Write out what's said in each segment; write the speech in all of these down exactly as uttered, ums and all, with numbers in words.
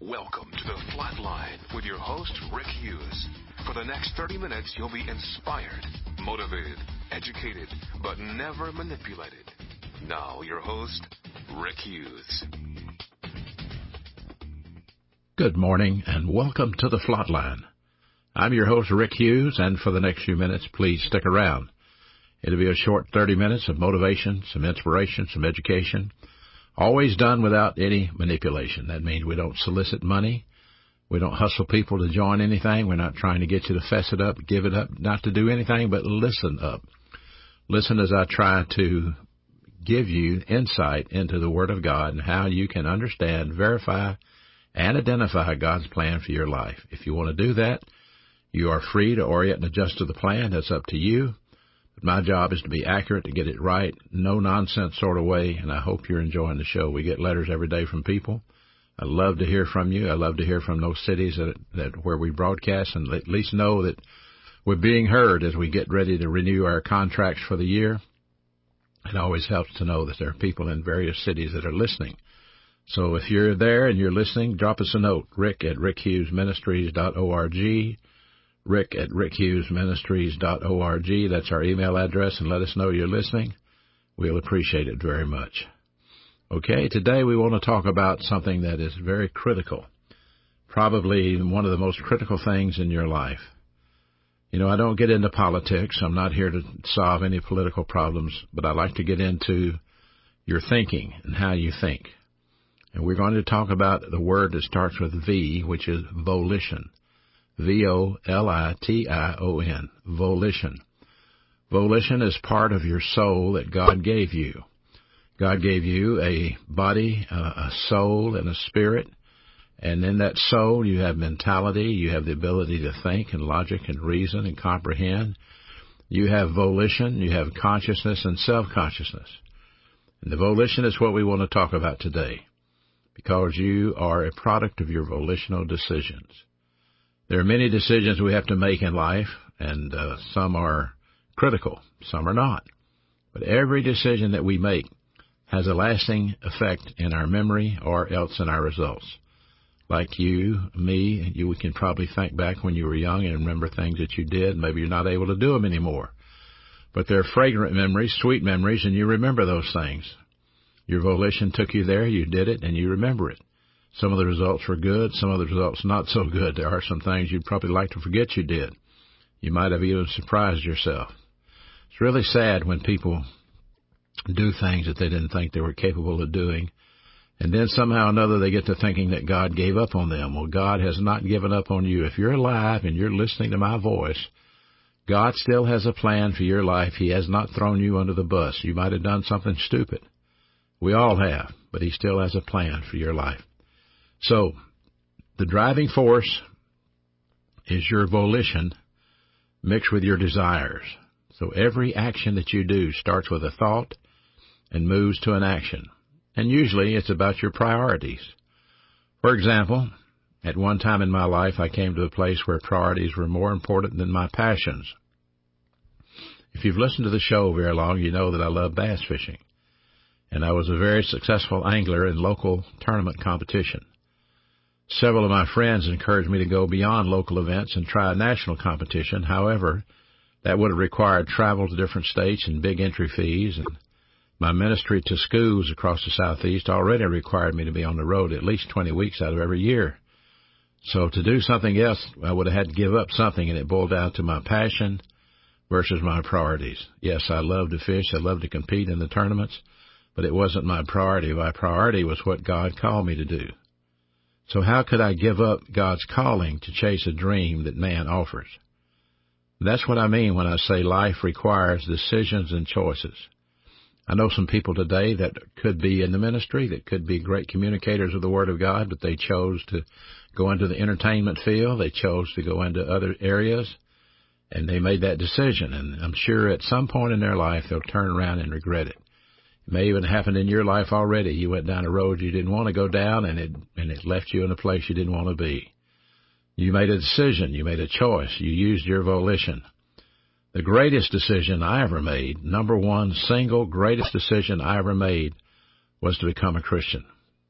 Welcome to the Flatline with your host, Rick Hughes. For the next thirty minutes, you'll be inspired, motivated, educated, but never manipulated. Now, your host, Rick Hughes. Good morning, and welcome to the Flatline. I'm your host, Rick Hughes, and for the next few minutes, please stick around. It'll be a short thirty minutes of motivation, some inspiration, some education, always done without any manipulation. That means we don't solicit money. We don't hustle people to join anything. We're not trying to get you to fess it up, give it up, not to do anything but listen up. Listen as I try to give you insight into the Word of God and how you can understand, verify, and identify God's plan for your life. If you want to do that, you are free to orient and adjust to the plan. That's up to you. But my job is to be accurate, to get it right, no nonsense sort of way, and I hope you're enjoying the show. We get letters every day from people. I love to hear from you. I love to hear from those cities that, that where we broadcast, and at least know that we're being heard as we get ready to renew our contracts for the year. It always helps to know that there are people in various cities that are listening. So if you're there and you're listening, drop us a note, rick at rick hughes ministries dot org, rick at rick hughes ministries dot org. That's our email address, and let us know you're listening. We'll appreciate it very much. Okay, today we want to talk about something that is very critical, probably one of the most critical things in your life. You know, I don't get into politics. I'm not here to solve any political problems, but I like to get into your thinking and how you think. And we're going to talk about the word that starts with V, which is volition. V O L I T I O N, volition. Volition is part of your soul that God gave you. God gave you a body, a soul, and a spirit. And in that soul, you have mentality. You have the ability to think and logic and reason and comprehend. You have volition. You have consciousness and self-consciousness. And the volition is what we want to talk about today, because you are a product of your volitional decisions. There are many decisions we have to make in life, and uh, some are critical, some are not. But every decision that we make has a lasting effect in our memory or else in our results. Like you, me, you we can probably think back when you were young and remember things that you did. Maybe you're not able to do them anymore. But they're fragrant memories, sweet memories, and you remember those things. Your volition took you there, you did it, and you remember it. Some of the results were good, some of the results not so good. There are some things you'd probably like to forget you did. You might have even surprised yourself. It's really sad when people do things that they didn't think they were capable of doing, and then somehow or another they get to thinking that God gave up on them. Well, God has not given up on you. If you're alive and you're listening to my voice, God still has a plan for your life. He has not thrown you under the bus. You might have done something stupid. We all have, but He still has a plan for your life. So, the driving force is your volition mixed with your desires. So every action that you do starts with a thought and moves to an action. And usually it's about your priorities. For example, at one time in my life, I came to a place where priorities were more important than my passions. If you've listened to the show very long, you know that I love bass fishing. And I was a very successful angler in local tournament competition. Several of my friends encouraged me to go beyond local events and try a national competition. However, that would have required travel to different states and big entry fees, and my ministry to schools across the Southeast already required me to be on the road at least twenty weeks out of every year. So to do something else, I would have had to give up something, and it boiled down to my passion versus my priorities. Yes, I love to fish. I love to compete in the tournaments, but it wasn't my priority. My priority was what God called me to do. So how could I give up God's calling to chase a dream that man offers? That's what I mean when I say life requires decisions and choices. I know some people today that could be in the ministry, that could be great communicators of the Word of God, but they chose to go into the entertainment field. They chose to go into other areas, and they made that decision. And I'm sure at some point in their life they'll turn around and regret it. It may even happen in your life already. You went down a road you didn't want to go down, and it and it left you in a place you didn't want to be. You made a decision. You made a choice. You used your volition. The greatest decision I ever made, number one single greatest decision I ever made, was to become a Christian.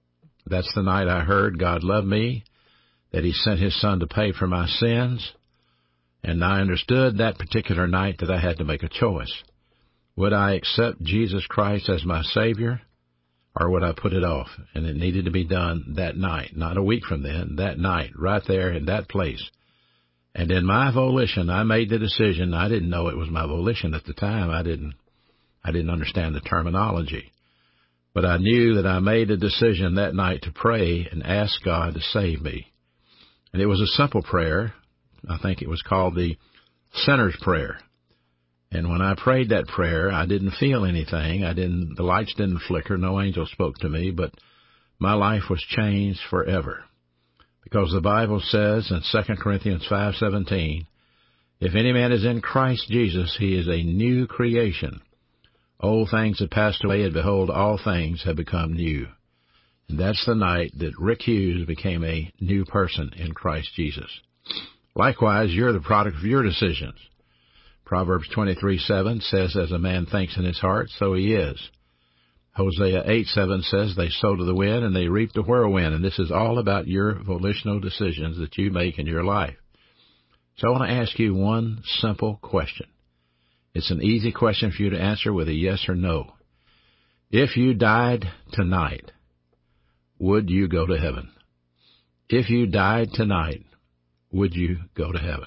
That's the night I heard God loved me, that He sent His Son to pay for my sins, and I understood that particular night that I had to make a choice. Would I accept Jesus Christ as my Savior, or would I put it off? And it needed to be done that night, not a week from then, that night, right there in that place. And in my volition, I made the decision. I didn't know it was my volition at the time. I didn't, I didn't understand the terminology. But I knew that I made a decision that night to pray and ask God to save me. And it was a simple prayer. I think it was called the Sinner's Prayer. And when I prayed that prayer, I didn't feel anything. I didn't, the lights didn't flicker. No angel spoke to me, but my life was changed forever. Because the Bible says in Second Corinthians five seventeen, if any man is in Christ Jesus, he is a new creation. Old things have passed away, and behold, all things have become new. And that's the night that Rick Hughes became a new person in Christ Jesus. Likewise, you're the product of your decisions. Proverbs twenty-three seven says, as a man thinks in his heart, so he is. Hosea eight seven says, they sow to the wind and they reap the whirlwind. And this is all about your volitional decisions that you make in your life. So I want to ask you one simple question. It's an easy question for you to answer with a yes or no. If you died tonight, would you go to heaven? If you died tonight, would you go to heaven?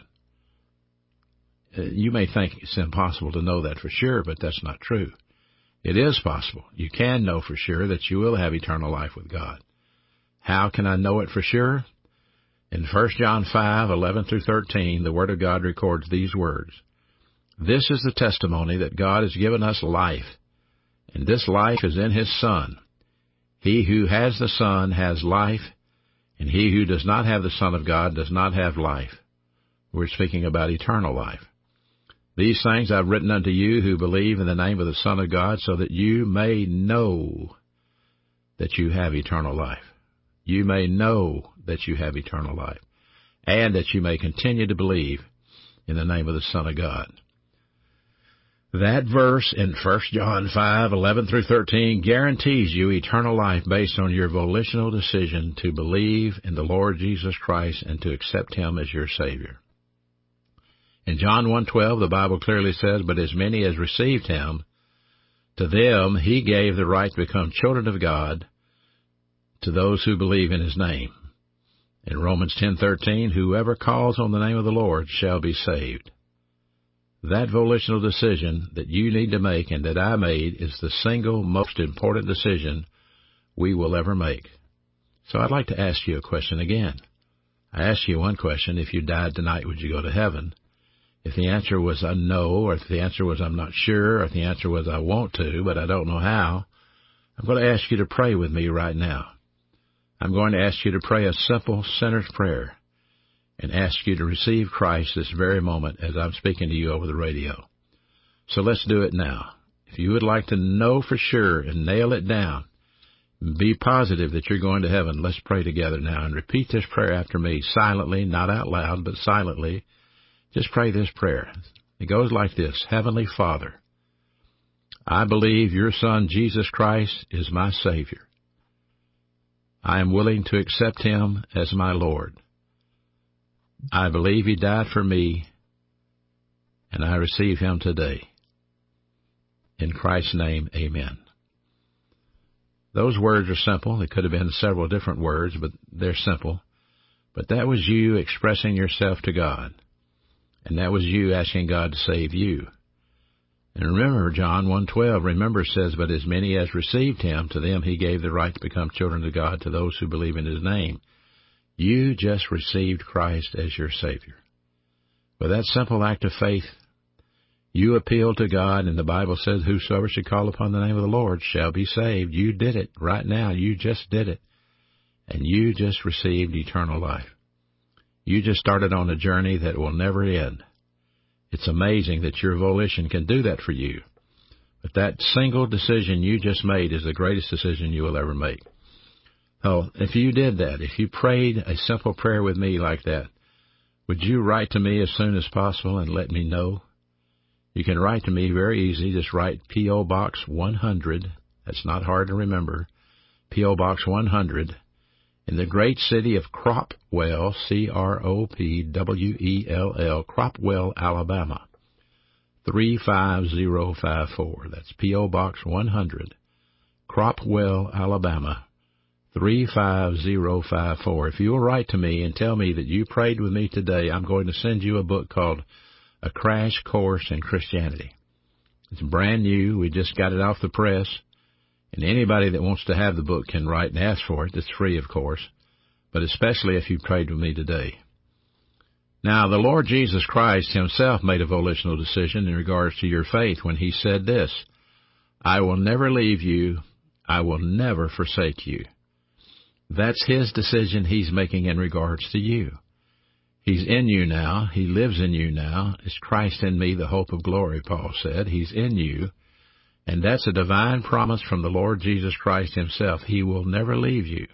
You may think it's impossible to know that for sure, but that's not true. It is possible. You can know for sure that you will have eternal life with God. How can I know it for sure? In First John five eleven through thirteen, the Word of God records these words. This is the testimony that God has given us life, and this life is in His Son. He who has the Son has life, and he who does not have the Son of God does not have life. We're speaking about eternal life. These things I've written unto you who believe in the name of the Son of God, so that you may know that you have eternal life. You may know that you have eternal life, and that you may continue to believe in the name of the Son of God. That verse in First John five eleven through thirteen guarantees you eternal life based on your volitional decision to believe in the Lord Jesus Christ and to accept Him as your Savior. In John one twelve, the Bible clearly says, but as many as received Him, to them He gave the right to become children of God, to those who believe in His name. In Romans ten thirteen, whoever calls on the name of the Lord shall be saved. That volitional decision that you need to make and that I made is the single most important decision we will ever make. So I'd like to ask you a question again. I asked you one question, if you died tonight, would you go to heaven? If the answer was a no, or if the answer was I'm not sure, or if the answer was I want to, but I don't know how, I'm going to ask you to pray with me right now. I'm going to ask you to pray a simple sinner's prayer and ask you to receive Christ this very moment as I'm speaking to you over the radio. So let's do it now. If you would like to know for sure and nail it down, be positive that you're going to heaven, let's pray together now and repeat this prayer after me silently, not out loud, but silently. Just pray this prayer. It goes like this. Heavenly Father, I believe your Son, Jesus Christ, is my Savior. I am willing to accept Him as my Lord. I believe He died for me, and I receive Him today. In Christ's name, amen. Those words are simple. It could have been several different words, but they're simple. But that was you expressing yourself to God. And that was you asking God to save you. And remember, John one twelve, remember, says, but as many as received Him, to them He gave the right to become children of God, to those who believe in His name. You just received Christ as your Savior. With that simple act of faith, you appealed to God, and the Bible says, whosoever should call upon the name of the Lord shall be saved. You did it right now. You just did it. And you just received eternal life. You just started on a journey that will never end. It's amazing that your volition can do that for you. But that single decision you just made is the greatest decision you will ever make. So if you did that, if you prayed a simple prayer with me like that, would you write to me as soon as possible and let me know? You can write to me very easy. Just write P O. Box one hundred. That's not hard to remember. P O. Box one hundred, in the great city of Cropwell, C R O P W E L L, Cropwell, Alabama, three five zero five four. That's P O. Box one hundred, Cropwell, Alabama, three five zero five four. If you will write to me and tell me that you prayed with me today, I'm going to send you a book called A Crash Course in Christianity. It's brand new. We just got it off the press. And anybody that wants to have the book can write and ask for it. It's free, of course, but especially if you prayed with me today. Now, the Lord Jesus Christ himself made a volitional decision in regards to your faith when he said this, I will never leave you. I will never forsake you. That's his decision he's making in regards to you. He's in you now. He lives in you now. It's Christ in me, the hope of glory, Paul said. He's in you. And that's a divine promise from the Lord Jesus Christ himself. He will never leave you.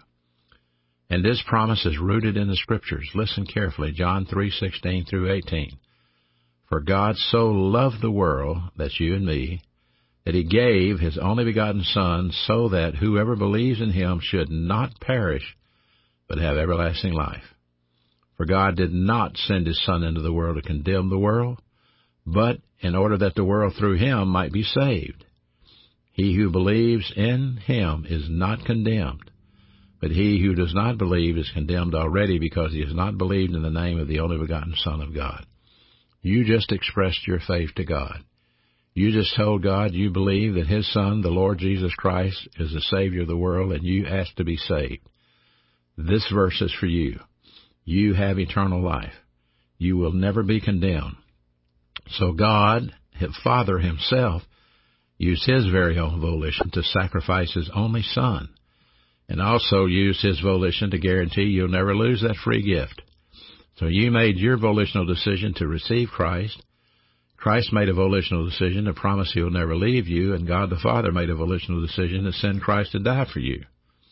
And this promise is rooted in the Scriptures. Listen carefully, John three sixteen through eighteen. For God so loved the world, that's you and me, that he gave his only begotten Son, so that whoever believes in him should not perish, but have everlasting life. For God did not send his Son into the world to condemn the world, but in order that the world through him might be saved. He who believes in him is not condemned, but he who does not believe is condemned already because he has not believed in the name of the only begotten Son of God. You just expressed your faith to God. You just told God you believe that his Son, the Lord Jesus Christ, is the Savior of the world, and you asked to be saved. This verse is for you. You have eternal life. You will never be condemned. So God, his Father himself, used his very own volition to sacrifice his only Son, and also used his volition to guarantee you'll never lose that free gift. So you made your volitional decision to receive Christ. Christ made a volitional decision to promise he'll never leave you, and God the Father made a volitional decision to send Christ to die for you.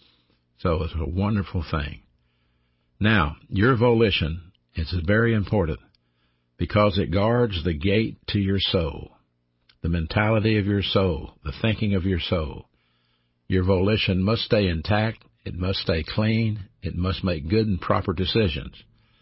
So it's a wonderful thing. Now, your volition is very important because it guards the gate to your soul. The mentality of your soul, the thinking of your soul. Your volition must stay intact. It must stay clean. It must make good and proper decisions.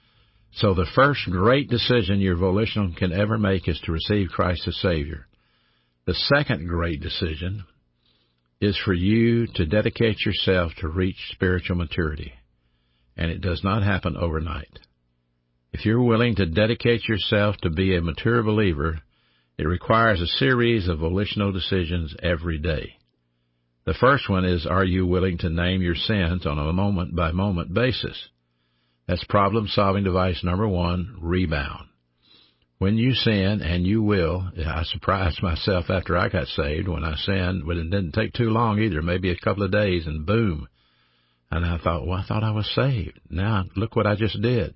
So the first great decision your volition can ever make is to receive Christ as Savior. The second great decision is for you to dedicate yourself to reach spiritual maturity. And it does not happen overnight. If you're willing to dedicate yourself to be a mature believer, it requires a series of volitional decisions every day. The first one is, are you willing to name your sins on a moment-by-moment basis? That's problem-solving device number one, rebound. When you sin, and you will, I surprised myself after I got saved when I sinned, but it didn't take too long either, maybe a couple of days, and boom. And I thought, well, I thought I was saved. Now, look what I just did.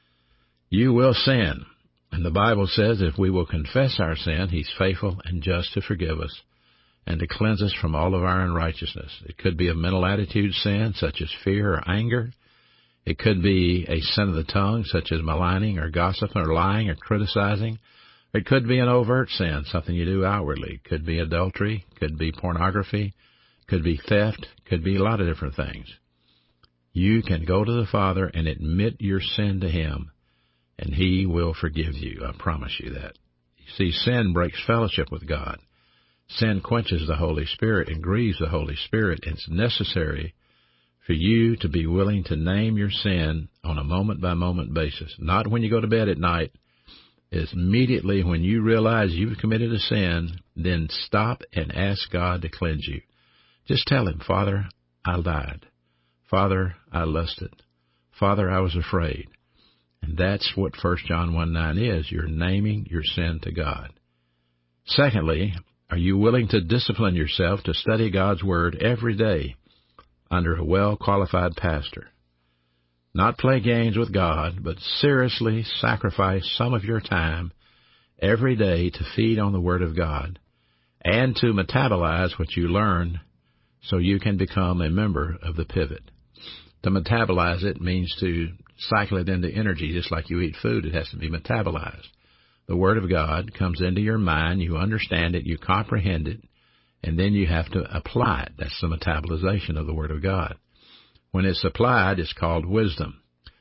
You will sin. And the Bible says if we will confess our sin, he's faithful and just to forgive us and to cleanse us from all of our unrighteousness. It could be a mental attitude sin, such as fear or anger. It could be a sin of the tongue, such as maligning or gossiping or lying or criticizing. It could be an overt sin, something you do outwardly. It could be adultery, could be pornography, could be theft, could be a lot of different things. You can go to the Father and admit your sin to him, and he will forgive you. I promise you that. You see, sin breaks fellowship with God. Sin quenches the Holy Spirit and grieves the Holy Spirit. It's necessary for you to be willing to name your sin on a moment-by-moment basis. Not when you go to bed at night. It's immediately when you realize you've committed a sin, then stop and ask God to cleanse you. Just tell him, Father, I lied. Father, I lusted. Father, I was afraid. And that's what First John one nine is. You're naming your sin to God. Secondly, are you willing to discipline yourself to study God's Word every day under a well-qualified pastor? Not play games with God, but seriously sacrifice some of your time every day to feed on the Word of God and to metabolize what you learn so you can become a member of the pivot. To metabolize it means to cycle it into energy, just like you eat food. It has to be metabolized. The Word of God comes into your mind, you understand it, you comprehend it, and then you have to apply it. That's the metabolization of the Word of God. When it's applied, it's called wisdom.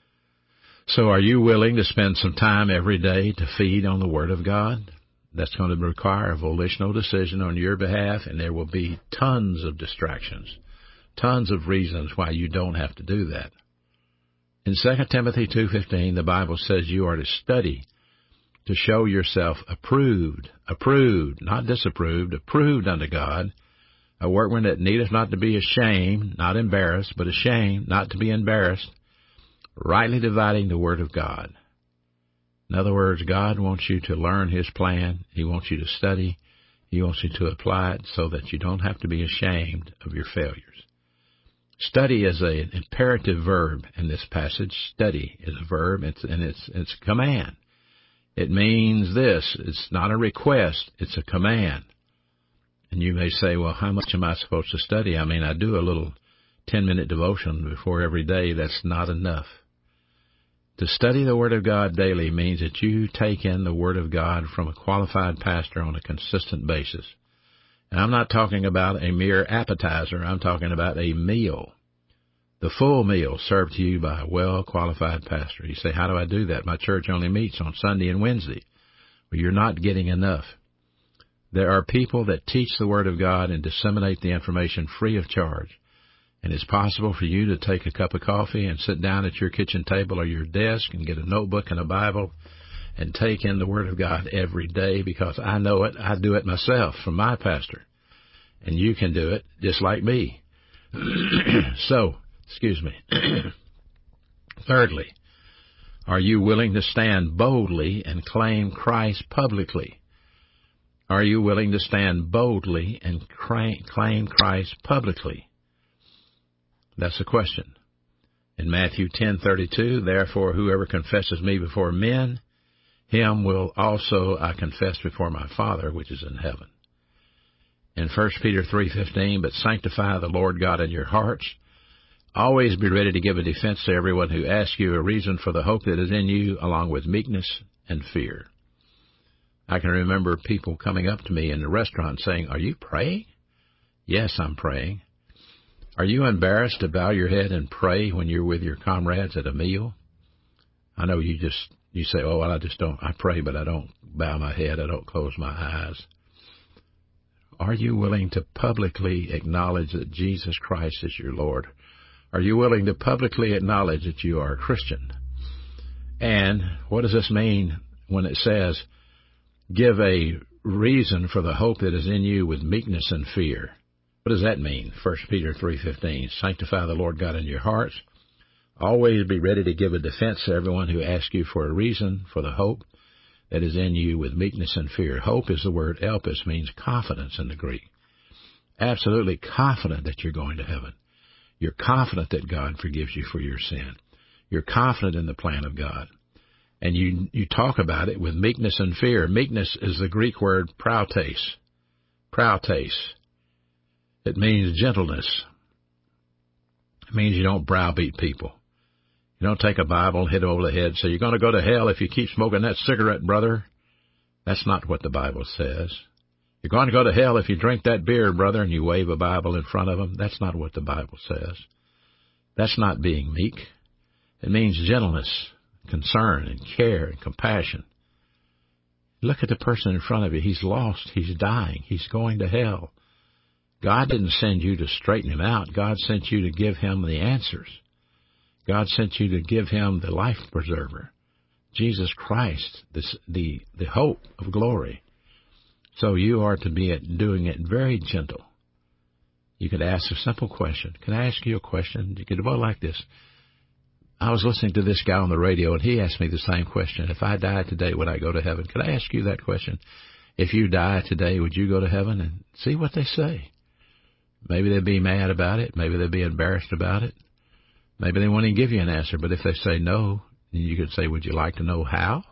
So are you willing to spend some time every day to feed on the Word of God? That's going to require a volitional decision on your behalf, and there will be tons of distractions, tons of reasons why you don't have to do that. In Second Timothy two fifteen, the Bible says you are to study to show yourself approved, approved, not disapproved, approved unto God, a workman that needeth not to be ashamed, not embarrassed, but ashamed, not to be embarrassed, rightly dividing the Word of God. In other words, God wants you to learn His plan. He wants you to study. He wants you to apply it so that you don't have to be ashamed of your failures. Study is an imperative verb in this passage. Study is a verb, it's, and it's, it's a command. It means this. It's not a request. It's a command. And you may say, well, how much am I supposed to study? I mean, I do a little ten-minute devotion before every day. That's not enough. To study the Word of God daily means that you take in the Word of God from a qualified pastor on a consistent basis. And I'm not talking about a mere appetizer. I'm talking about a meal. The full meal served to you by a well-qualified pastor. You say, how do I do that? My church only meets on Sunday and Wednesday. Well, you're not getting enough. There are people that teach the Word of God and disseminate the information free of charge. And it's possible for you to take a cup of coffee and sit down at your kitchen table or your desk and get a notebook and a Bible and take in the Word of God every day, because I know it. I do it myself from my pastor. And you can do it just like me. So, excuse me. Thirdly, are you willing to stand boldly and claim Christ publicly? Are you willing to stand boldly and claim Christ publicly? That's the question. In Matthew ten thirty-two, therefore whoever confesses me before men, him will also I confess before my Father which is in heaven. In First Peter three fifteen, but sanctify the Lord God in your hearts. Always be ready to give a defense to everyone who asks you a reason for the hope that is in you, along with meekness and fear. I can remember people coming up to me in the restaurant saying, are you praying? Yes, I'm praying. Are you embarrassed to bow your head and pray when you're with your comrades at a meal? I know you just, you say, oh, well, I just don't, I pray, but I don't bow my head, I don't close my eyes. Are you willing to publicly acknowledge that Jesus Christ is your Lord? Are you willing to publicly acknowledge that you are a Christian? And what does this mean when it says, give a reason for the hope that is in you with meekness and fear? What does that mean? First Peter three fifteen, sanctify the Lord God in your hearts. Always be ready to give a defense to everyone who asks you for a reason for the hope that is in you with meekness and fear. Hope is the word elpis, means confidence in the Greek. Absolutely confident that you're going to heaven. You're confident that God forgives you for your sin. You're confident in the plan of God. And you you talk about it with meekness and fear. Meekness is the Greek word prautes. Prautes. It means gentleness. It means you don't browbeat people. You don't take a Bible and hit it over the head and say, you're going to go to hell if you keep smoking that cigarette, brother. That's not what the Bible says. You're going to go to hell if you drink that beer, brother, and you wave a Bible in front of them. That's not what the Bible says. That's not being meek. It means gentleness, concern, and care, and compassion. Look at the person in front of you. He's lost. He's dying. He's going to hell. God didn't send you to straighten him out. God sent you to give him the answers. God sent you to give him the life preserver, Jesus Christ, this, the, the hope of glory. So you are to be doing it very gentle. You could ask a simple question. Can I ask you a question? You could go like this. I was listening to this guy on the radio, and he asked me the same question. If I died today, would I go to heaven? Could I ask you that question? If you die today, would you go to heaven? And see what they say. Maybe they'll be mad about it. Maybe they'll be embarrassed about it. Maybe they won't even give you an answer. But if they say no, then you could say, would you like to know how?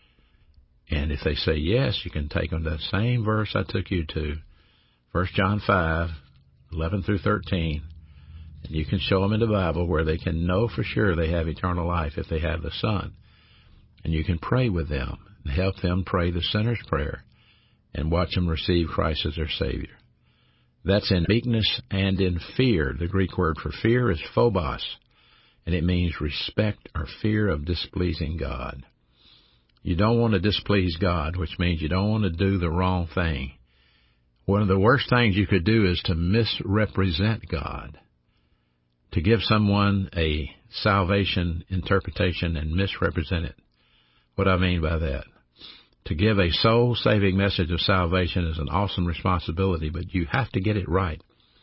And if they say yes, you can take them to that same verse I took you to, First John five, eleven through thirteen. And you can show them in the Bible where they can know for sure they have eternal life if they have the Son. And you can pray with them and help them pray the sinner's prayer and watch them receive Christ as their Savior. That's in meekness and in fear. The Greek word for fear is phobos, and it means respect or fear of displeasing God. You don't want to displease God, which means you don't want to do the wrong thing. One of the worst things you could do is to misrepresent God, to give someone a salvation interpretation and misrepresent it. What I mean by that? To give a soul-saving message of salvation is an awesome responsibility, but you have to get it right,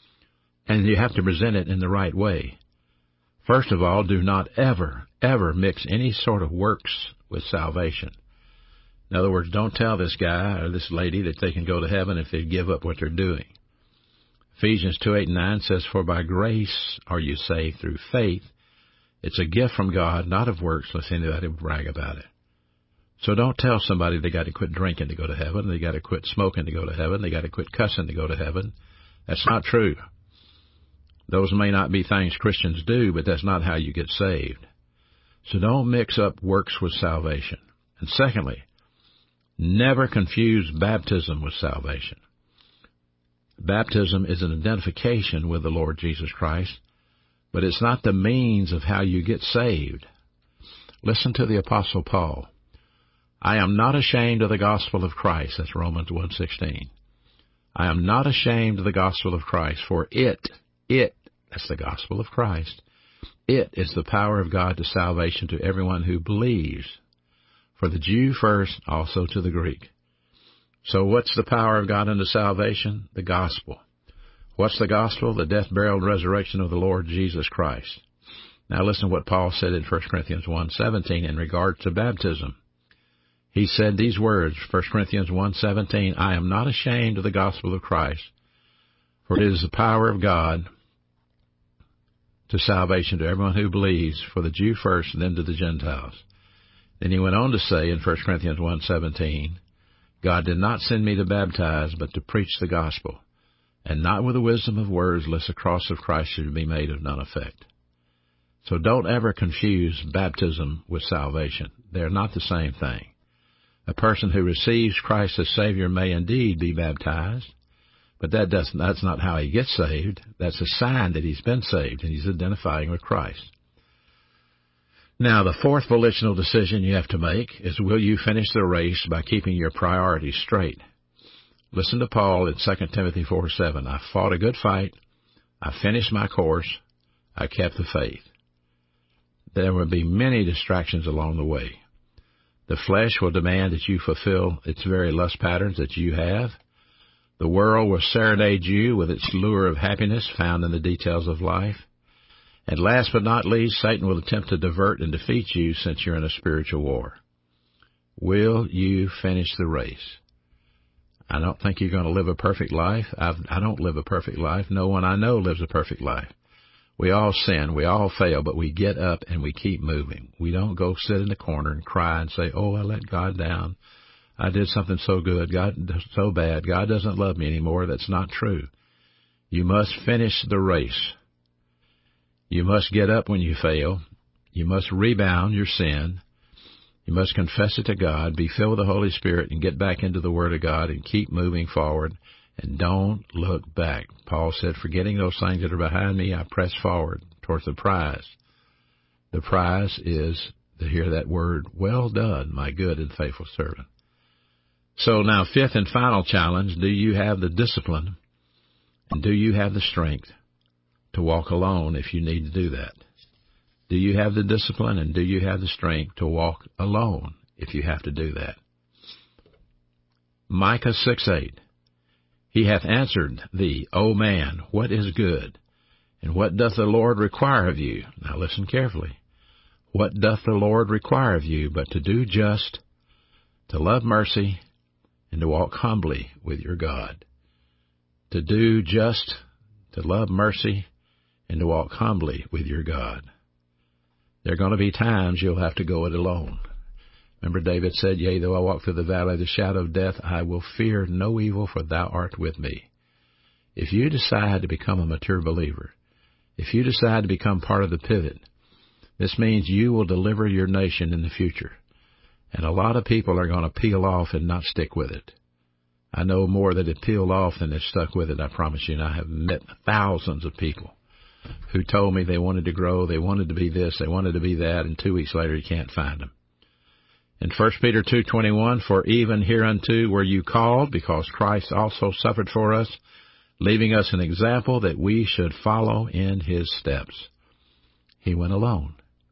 and you have to present it in the right way. First of all, do not ever, ever mix any sort of works with salvation. In other words, don't tell this guy or this lady that they can go to heaven if they give up what they're doing. Ephesians two, eight, and nine says, "For by grace are you saved through faith. It's a gift from God, not of works, lest anybody brag about it." So don't tell somebody they got to quit drinking to go to heaven, they got to quit smoking to go to heaven, they got to quit cussing to go to heaven. That's not true. Those may not be things Christians do, but that's not how you get saved. So don't mix up works with salvation. And secondly, never confuse baptism with salvation. Baptism is an identification with the Lord Jesus Christ, but it's not the means of how you get saved. Listen to the Apostle Paul. "I am not ashamed of the gospel of Christ." That's Romans one sixteen. "I am not ashamed of the gospel of Christ, for it, it, that's the gospel of Christ, it is the power of God to salvation to everyone who believes, for the Jew first, also to the Greek." So what's the power of God unto salvation? The gospel. What's the gospel? The death, burial, and resurrection of the Lord Jesus Christ. Now listen to what Paul said in First Corinthians one seventeen in regard to baptism. He said these words, First Corinthians one seventeen, "I am not ashamed of the gospel of Christ, for it is the power of God to salvation to everyone who believes, for the Jew first and then to the Gentiles." Then he went on to say in First Corinthians one seventeen, "God did not send me to baptize, but to preach the gospel, and not with the wisdom of words, lest the cross of Christ should be made of none effect." So don't ever confuse baptism with salvation. They're not the same thing. A person who receives Christ as Savior may indeed be baptized, but that doesn't, that's not how he gets saved. That's a sign that he's been saved, and he's identifying with Christ. Now, the fourth volitional decision you have to make is, will you finish the race by keeping your priorities straight? Listen to Paul in Second Timothy four seven. "I fought a good fight. I finished my course. I kept the faith." There will be many distractions along the way. The flesh will demand that you fulfill its very lust patterns that you have. The world will serenade you with its lure of happiness found in the details of life. And last but not least, Satan will attempt to divert and defeat you since you're in a spiritual war. Will you finish the race? I don't think you're going to live a perfect life. I've, I don't live a perfect life. No one I know lives a perfect life. We all sin. We all fail, but we get up and we keep moving. We don't go sit in the corner and cry and say, "Oh, I let God down. I did something so good. God, so bad. God doesn't love me anymore." That's not true. You must finish the race. You must get up when you fail. You must rebound your sin. You must confess it to God, be filled with the Holy Spirit, and get back into the Word of God and keep moving forward. And don't look back. Paul said, "Forgetting those things that are behind me, I press forward towards the prize." The prize is to hear that word, "Well done, my good and faithful servant." So now, fifth and final challenge, do you have the discipline and do you have the strength to walk alone if you need to do that? Do you have the discipline and do you have the strength to walk alone if you have to do that? Micah six eight. "He hath answered thee, O man, what is good? And what doth the Lord require of you?" Now listen carefully. "What doth the Lord require of you but to do just, to love mercy, and to walk humbly with your God?" To do just, to love mercy, and to walk humbly with your God. There are going to be times you'll have to go it alone. Remember David said, "Yea, though I walk through the valley of the shadow of death, I will fear no evil, for thou art with me." If you decide to become a mature believer, if you decide to become part of the pivot, this means you will deliver your nation in the future. And a lot of people are going to peel off and not stick with it. I know more that it peeled off than it stuck with it, I promise you. And I have met thousands of people who told me they wanted to grow, they wanted to be this, they wanted to be that, and two weeks later you can't find them. In First Peter two twenty-one, for even hereunto were you called, because Christ also suffered for us, leaving us an example that we should follow in his steps. He went alone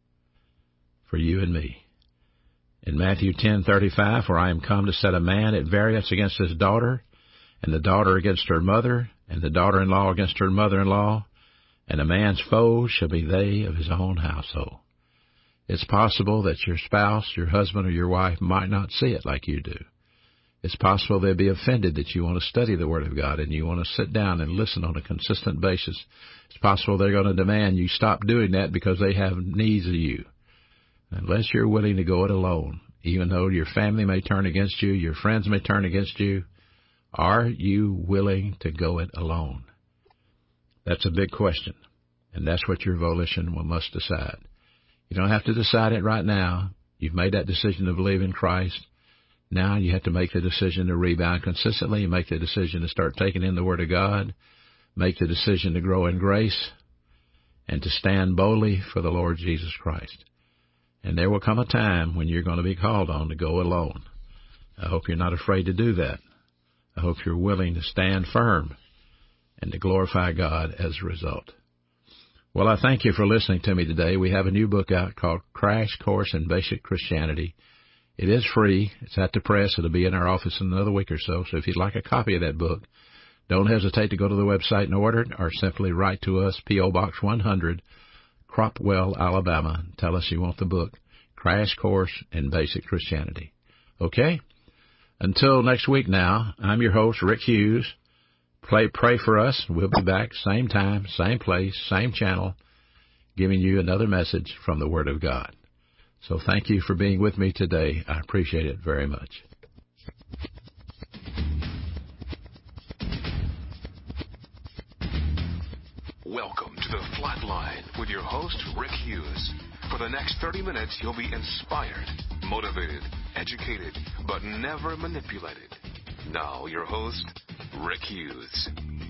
for you and me. In Matthew ten thirty-five, for I am come to set a man at variance against his daughter, and the daughter against her mother, and the daughter-in-law against her mother-in-law, and a man's foes shall be they of his own household. It's possible that your spouse, your husband, or your wife might not see it like you do. It's possible they'll be offended that you want to study the Word of God and you want to sit down and listen on a consistent basis. It's possible they're going to demand you stop doing that because they have needs of you. Unless you're willing to go it alone, even though your family may turn against you, your friends may turn against you, are you willing to go it alone? That's a big question, and that's what your volition must decide. You don't have to decide it right now. You've made that decision to believe in Christ. Now you have to make the decision to rebound consistently, make the decision to start taking in the Word of God, make the decision to grow in grace, and to stand boldly for the Lord Jesus Christ. And there will come a time when you're going to be called on to go alone. I hope you're not afraid to do that. I hope you're willing to stand firm and to glorify God as a result. Well, I thank you for listening to me today. We have a new book out called Crash Course in Basic Christianity. It is free. It's at the press. It'll be in our office in another week or so. So if you'd like a copy of that book, don't hesitate to go to the website and order it, or simply write to us, P O. Box one hundred, Cropwell, Alabama. Tell us you want the book, Crash Course in Basic Christianity. Okay? Until next week now, I'm your host, Rick Hughes. Pray, pray for us. We'll be back same time, same place, same channel, giving you another message from the Word of God. So thank you for being with me today. I appreciate it very much. Welcome to the Flatline with your host, Rick Hughes. For the next thirty minutes, you'll be inspired, motivated, educated, but never manipulated. Now, your host, Rick Hughes.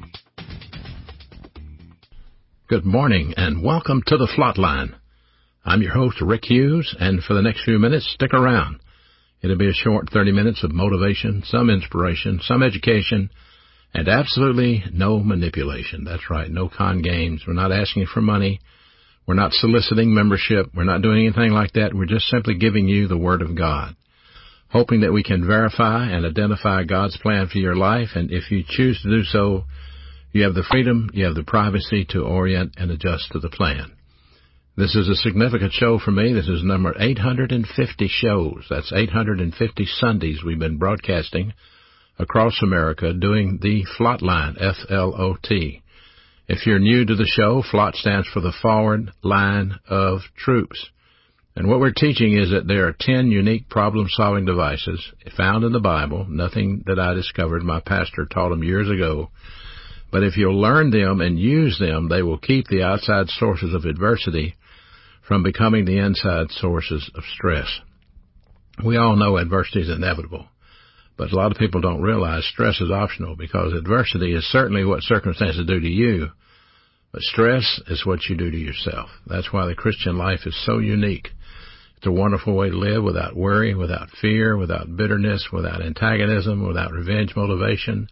Good morning, and welcome to the Flatline. I'm your host, Rick Hughes, and for the next few minutes, stick around. It'll be a short thirty minutes of motivation, some inspiration, some education, and absolutely no manipulation. That's right, no con games. We're not asking for money. We're not soliciting membership. We're not doing anything like that. We're just simply giving you the Word of God, hoping that we can verify and identify God's plan for your life. And if you choose to do so, you have the freedom, you have the privacy to orient and adjust to the plan. This is a significant show for me. This is number eight hundred fifty shows. That's eight hundred fifty Sundays we've been broadcasting across America doing the Flatline, F L O T. If you're new to the show, FLOT stands for the Forward Line of Troops. And what we're teaching is that there are ten unique problem-solving devices found in the Bible, nothing that I discovered. My pastor taught them years ago. But if you'll learn them and use them, they will keep the outside sources of adversity from becoming the inside sources of stress. We all know adversity is inevitable, but a lot of people don't realize stress is optional, because adversity is certainly what circumstances do to you, but stress is what you do to yourself. That's why the Christian life is so unique. It's a wonderful way to live without worry, without fear, without bitterness, without antagonism, without revenge motivation.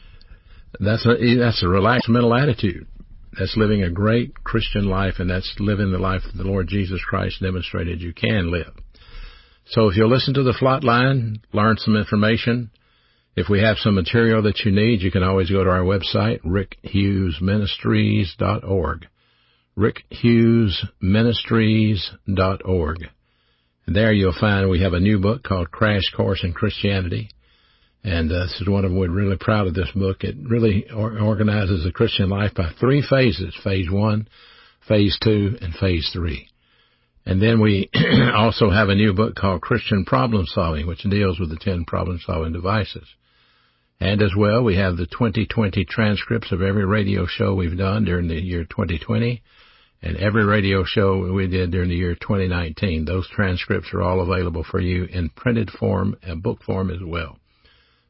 That's a, that's a relaxed mental attitude. That's living a great Christian life, and that's living the life that the Lord Jesus Christ demonstrated you can live. So if you'll listen to the Flatline, learn some information. If we have some material that you need, you can always go to our website, rick hughes ministries dot org. rick hughes ministries dot org. And there you'll find we have a new book called Crash Course in Christianity. And uh, this is one of them. We're really proud of this book. It really or- organizes the Christian life by three phases: phase one, phase two, and phase three. And then we also have a new book called Christian Problem Solving, which deals with the ten problem-solving devices. And as well, we have the twenty twenty transcripts of every radio show we've done during the year twenty twenty, and every radio show we did during the year twenty nineteen. Those transcripts are all available for you in printed form and book form as well.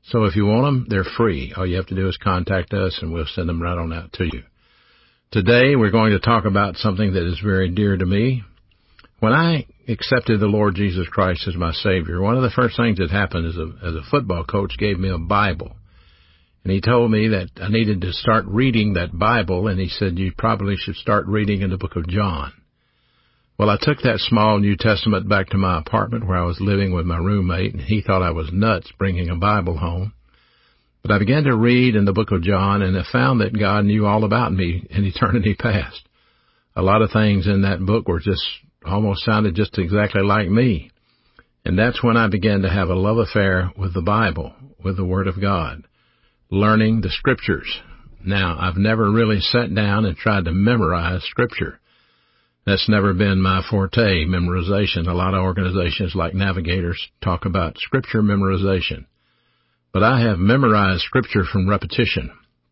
So if you want them, they're free. All you have to do is contact us, and we'll send them right on out to you. Today, we're going to talk about something that is very dear to me. When I accepted the Lord Jesus Christ as my Savior, one of the first things that happened as a, as a football coach gave me a Bible. And he told me that I needed to start reading that Bible, and he said, you probably should start reading in the book of John. Well, I took that small New Testament back to my apartment where I was living with my roommate, and he thought I was nuts bringing a Bible home. But I began to read in the book of John, and I found that God knew all about me in eternity past. A lot of things in that book were just almost sounded just exactly like me. And that's when I began to have a love affair with the Bible, with the Word of God, learning the Scriptures. Now, I've never really sat down and tried to memorize Scripture. That's never been my forte, memorization. A lot of organizations like Navigators talk about Scripture memorization. But I have memorized Scripture from repetition.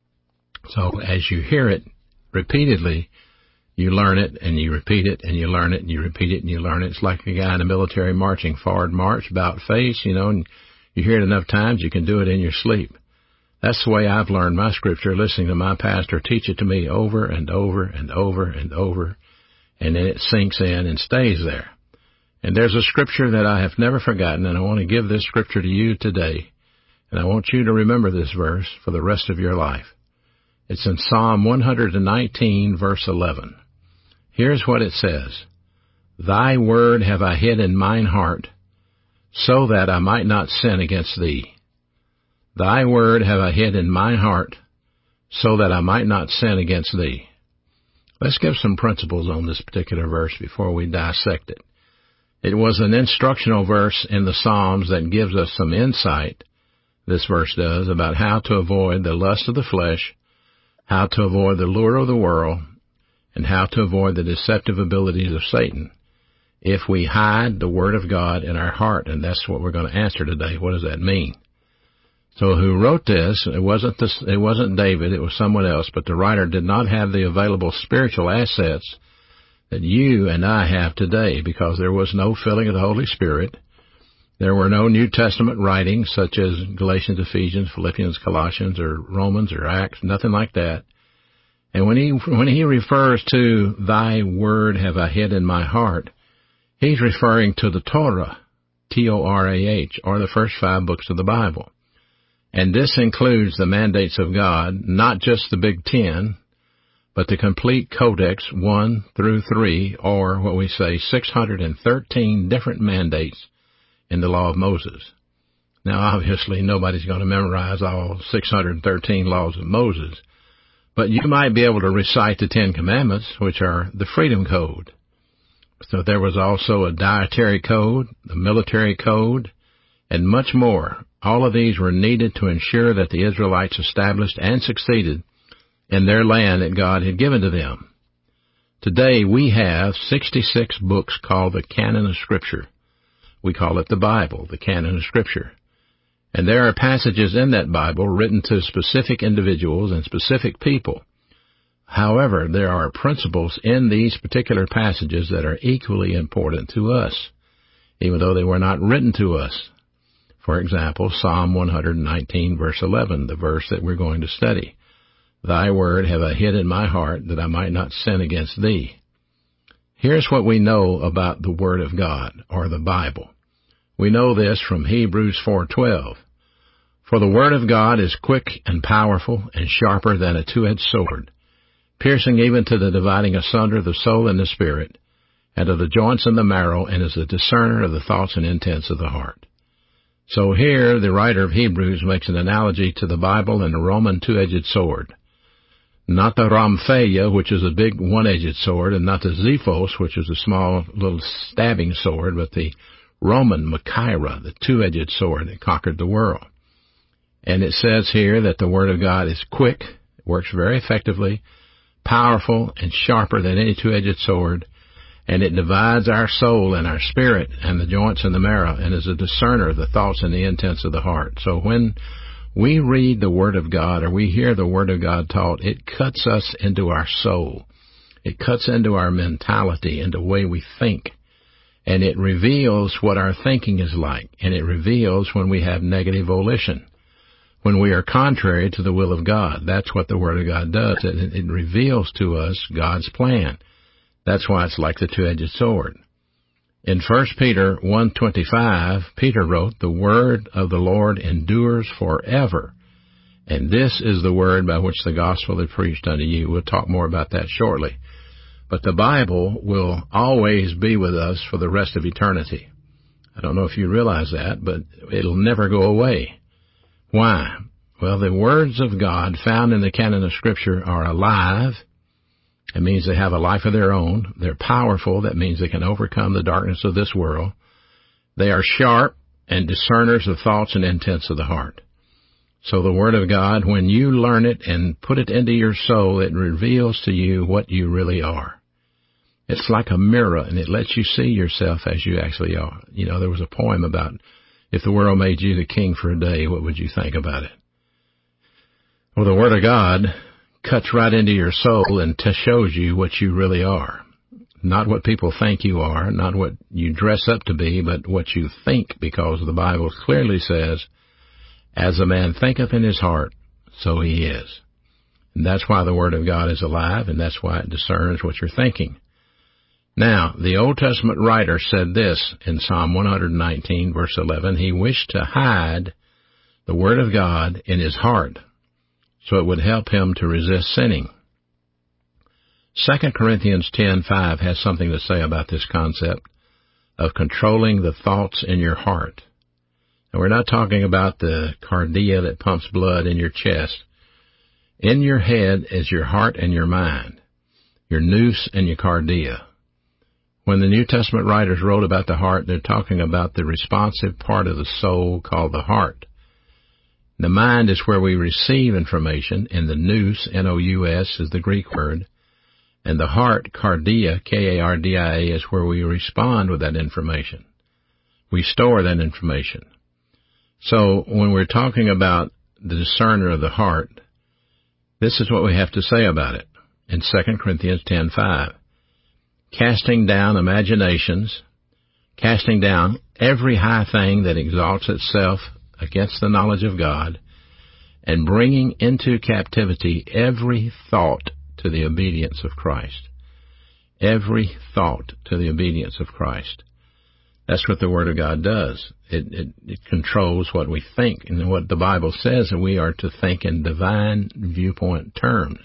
So as you hear it repeatedly, you learn it, and you repeat it, and you learn it, and you repeat it, and you learn it. It's like a guy in the military marching, forward march, about face, you know, and you hear it enough times, you can do it in your sleep. That's the way I've learned my Scripture, listening to my pastor teach it to me over and over and over and over. And then it sinks in and stays there. And there's a Scripture that I have never forgotten, and I want to give this Scripture to you today. And I want you to remember this verse for the rest of your life. It's in Psalm one nineteen, verse eleven. Here's what it says. Thy word have I hid in mine heart, so that I might not sin against thee. Thy word have I hid in mine heart, so that I might not sin against thee. Let's give some principles on this particular verse before we dissect it. It was an instructional verse in the Psalms that gives us some insight, this verse does, about how to avoid the lust of the flesh, how to avoid the lure of the world, and how to avoid the deceptive abilities of Satan if we hide the Word of God in our heart. And that's what we're going to answer today. What does that mean? So who wrote this? It wasn't this, it wasn't David, it was someone else, but the writer did not have the available spiritual assets that you and I have today, because there was no filling of the Holy Spirit. There were no New Testament writings such as Galatians, Ephesians, Philippians, Colossians, or Romans, or Acts, nothing like that. And when he, when he refers to thy word have I hid in my heart, he's referring to the Torah, T O R A H, or the first five books of the Bible. And this includes the mandates of God, not just the Big Ten, but the complete Codex one through three, or what we say, six hundred thirteen different mandates in the law of Moses. Now, obviously, nobody's going to memorize all six hundred thirteen laws of Moses, but you might be able to recite the Ten Commandments, which are the Freedom Code. So there was also a dietary code, a military code, and much more. All of these were needed to ensure that the Israelites established and succeeded in their land that God had given to them. Today we have sixty-six books called the Canon of Scripture. We call it the Bible, the Canon of Scripture. And there are passages in that Bible written to specific individuals and specific people. However, there are principles in these particular passages that are equally important to us, even though they were not written to us. For example, Psalm one nineteen, verse eleven, the verse that we're going to study. Thy word have I hid in my heart, that I might not sin against thee. Here's what we know about the Word of God, or the Bible. We know this from Hebrews four twelve. For the Word of God is quick and powerful and sharper than a two-edged sword, piercing even to the dividing asunder of the soul and the spirit, and of the joints and the marrow, and is a discerner of the thoughts and intents of the heart. So here, the writer of Hebrews makes an analogy to the Bible and the Roman two-edged sword. Not the Rhomphaia, which is a big one-edged sword, and not the Zephos, which is a small little stabbing sword, but the Roman Machaira, the two-edged sword that conquered the world. And it says here that the Word of God is quick, works very effectively, powerful, and sharper than any two-edged sword, and it divides our soul and our spirit and the joints and the marrow, and is a discerner of the thoughts and the intents of the heart. So when we read the Word of God, or we hear the Word of God taught, it cuts us into our soul. It cuts into our mentality, into the way we think. And it reveals what our thinking is like. And it reveals when we have negative volition. when we are contrary to the will of God. That's what the Word of God does. It, it reveals to us God's plan. That's why it's like the two-edged sword. In First Peter one twenty-five, Peter wrote, "The word of the Lord endures forever. And this is the word by which the gospel is preached unto you." We'll talk more about that shortly. But the Bible will always be with us for the rest of eternity. I don't know if you realize that, but it'll never go away. Why? Well, the words of God found in the canon of Scripture are alive. It means they have a life of their own. They're powerful. That means they can overcome the darkness of this world. They are sharp and discerners of thoughts and intents of the heart. So the Word of God, when you learn it and put it into your soul, it reveals to you what you really are. It's like a mirror, and it lets you see yourself as you actually are. You know, there was a poem about, if the world made you the king for a day, what would you think about it? Well, the Word of God cuts right into your soul and t- shows you what you really are. Not what people think you are, not what you dress up to be, but what you think, because the Bible clearly says, "As a man thinketh in his heart, so he is." And that's why the Word of God is alive, and that's why it discerns what you're thinking. Now, the Old Testament writer said this in Psalm one nineteen, verse eleven, he wished to hide the Word of God in his heart, so it would help him to resist sinning. Second Corinthians ten five has something to say about this concept of controlling the thoughts in your heart. And we're not talking about the cardia that pumps blood in your chest. In your head is your heart and your mind, your nous and your cardia. When the New Testament writers wrote about the heart, they're talking about the responsive part of the soul called the heart. The mind is where we receive information, and the nous, N O U S, is the Greek word. And the heart, cardia, K A R D I A, is where we respond with that information. We store that information. So when we're talking about the discerner of the heart, this is what we have to say about it in Second Corinthians ten five. Casting down imaginations, casting down every high thing that exalts itself against the knowledge of God, and bringing into captivity every thought to the obedience of Christ. Every thought to the obedience of Christ. That's what the Word of God does. It, it, it controls what we think, and what the Bible says that we are to think in divine viewpoint terms,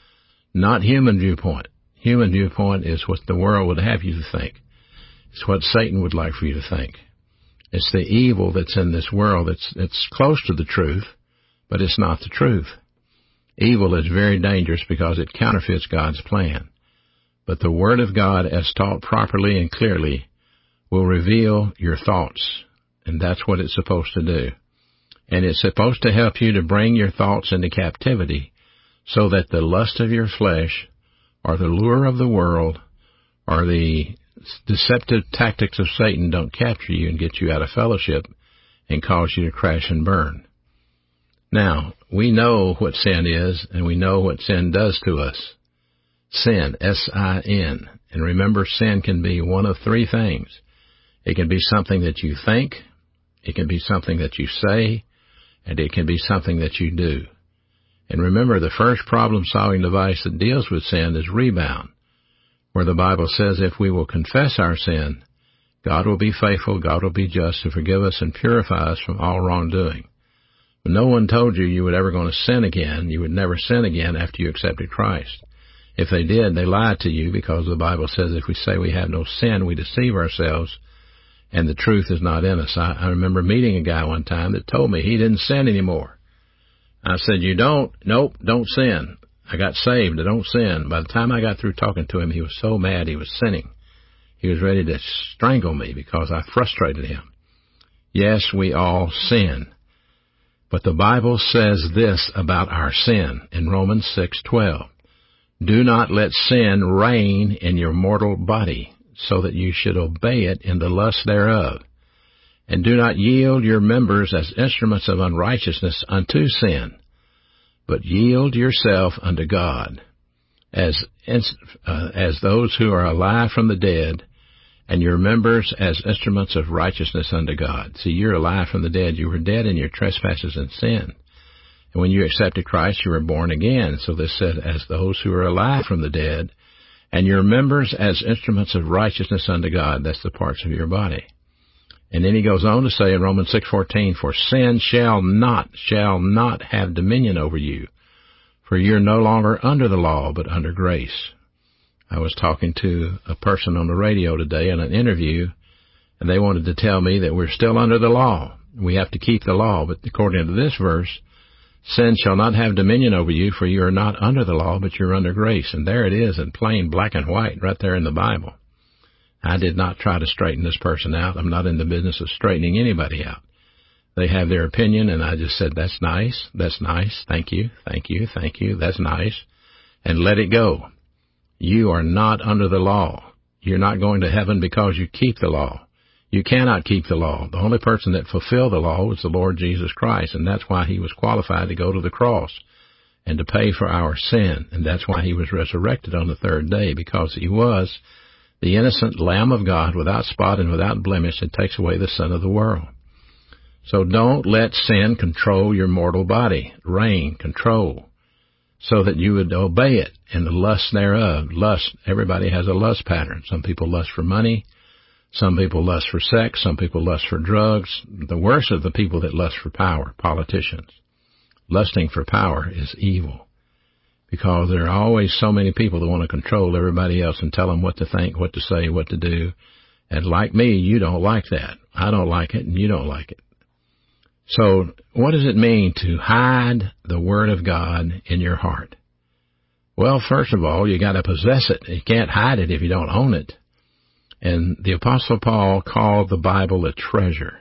not human viewpoint. Human viewpoint is what the world would have you to think. It's what Satan would like for you to think. It's the evil that's in this world. It's, it's close to the truth, but it's not the truth. Evil is very dangerous because it counterfeits God's plan. But the Word of God, as taught properly and clearly, will reveal your thoughts, and that's what it's supposed to do. And it's supposed to help you to bring your thoughts into captivity so that the lust of your flesh or the lure of the world or the deceptive tactics of Satan don't capture you and get you out of fellowship and cause you to crash and burn. Now, we know what sin is, and we know what sin does to us. Sin, S I N. And remember, sin can be one of three things. It can be something that you think, it can be something that you say, and it can be something that you do. And remember, the first problem-solving device that deals with sin is rebound, where the Bible says if we will confess our sin, God will be faithful, God will be just to forgive us and purify us from all wrongdoing. But no one told you you were ever going to sin again. You would never sin again after you accepted Christ. If they did, they lied to you, because the Bible says if we say we have no sin, we deceive ourselves, and the truth is not in us. I, I remember meeting a guy one time that told me he didn't sin anymore. I said, "You don't? Nope, don't sin. I got saved. I don't sin." By the time I got through talking to him, he was so mad he was sinning. He was ready to strangle me because I frustrated him. Yes, we all sin. But the Bible says this about our sin in Romans six twelve. "Do not let sin reign in your mortal body, so that you should obey it in the lust thereof. And do not yield your members as instruments of unrighteousness unto sin, but yield yourself unto God, as uh, as those who are alive from the dead, and your members as instruments of righteousness unto God." See, you're alive from the dead. You were dead in your trespasses and sin. And when you accepted Christ, you were born again. So this said, as those who are alive from the dead, and your members as instruments of righteousness unto God. That's the parts of your body. And then he goes on to say in Romans six fourteen, for sin shall not, shall not have dominion over you, for you're no longer under the law, but under grace. I was talking to a person on the radio today in an interview, and they wanted to tell me that we're still under the law. We have to keep the law, but according to this verse, sin shall not have dominion over you, for you are not under the law, but you're under grace. And there it is in plain black and white right there in the Bible. I did not try to straighten this person out. I'm not in the business of straightening anybody out. They have their opinion, and I just said, that's nice, that's nice, thank you, thank you, thank you, that's nice, and let it go. You are not under the law. You're not going to heaven because you keep the law. You cannot keep the law. The only person that fulfilled the law was the Lord Jesus Christ, and that's why he was qualified to go to the cross and to pay for our sin, and that's why he was resurrected on the third day, because he was the innocent Lamb of God without spot and without blemish that takes away the sin of the world. So don't let sin control your mortal body. Reign, control, so that you would obey it and the lust thereof. Lust, everybody has a lust pattern. Some people lust for money. Some people lust for sex. Some people lust for drugs. The worst of the people that lust for power, politicians. Lusting for power is evil, because there are always so many people that want to control everybody else and tell them what to think, what to say, what to do. And like me, you don't like that. I don't like it, and you don't like it. So what does it mean to hide the Word of God in your heart? Well, first of all, you got to possess it. You can't hide it if you don't own it. And the Apostle Paul called the Bible a treasure.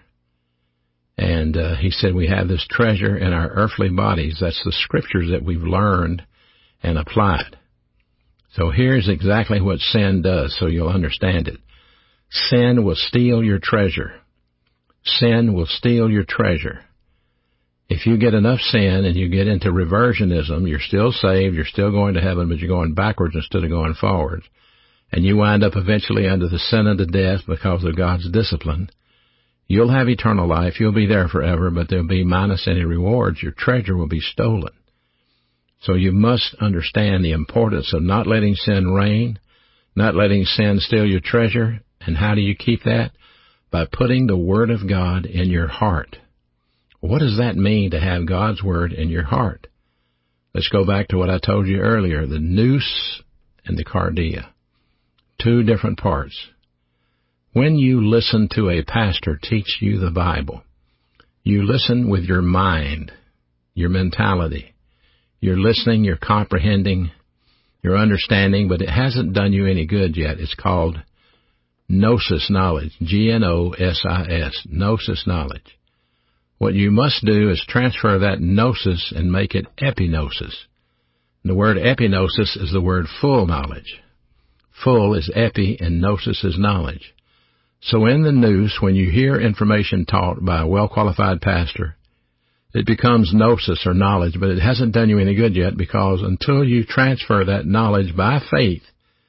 And uh, he said we have this treasure in our earthly bodies. That's the scriptures that we've learned and applied. So here's exactly what sin does, so you'll understand it. Sin will steal your treasure. Sin will steal your treasure. If you get enough sin and you get into reversionism, you're still saved, you're still going to heaven, but you're going backwards instead of going forwards. And you wind up eventually under the sin unto death because of God's discipline. You'll have eternal life, you'll be there forever, but there'll be minus any rewards. Your treasure will be stolen. So you must understand the importance of not letting sin reign, not letting sin steal your treasure. And how do you keep that? By putting the Word of God in your heart. What does that mean to have God's Word in your heart? Let's go back to what I told you earlier, the nous and the cardia. Two different parts. When you listen to a pastor teach you the Bible, you listen with your mind, your mentality. You're listening, you're comprehending, you're understanding, but it hasn't done you any good yet. It's called gnosis knowledge, G N O S I S, gnosis knowledge. What you must do is transfer that gnosis and make it epignosis. The word epignosis is the word full knowledge. Full is epi and gnosis is knowledge. So in the nous, when you hear information taught by a well-qualified pastor, it becomes gnosis or knowledge, but it hasn't done you any good yet, because until you transfer that knowledge by faith